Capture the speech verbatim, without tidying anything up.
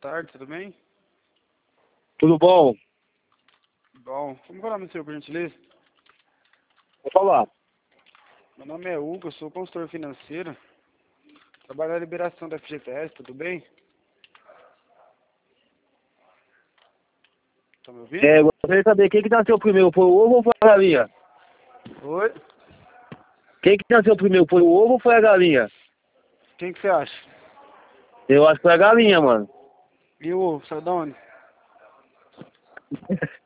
tarde, tudo bem? Tudo bom? Bom, como que é o nome do seu, por gentileza? Vou falar. Meu nome é Hugo, eu sou consultor financeiro. Trabalho na liberação da F G T S, tudo bem? Tá me ouvindo? É, gostaria de saber quem que nasceu primeiro, foi o ovo ou foi a galinha? Oi? Quem que nasceu primeiro, foi o ovo ou foi a galinha? Quem que você acha? Eu acho que foi a galinha, mano. E o ovo, sai de onde?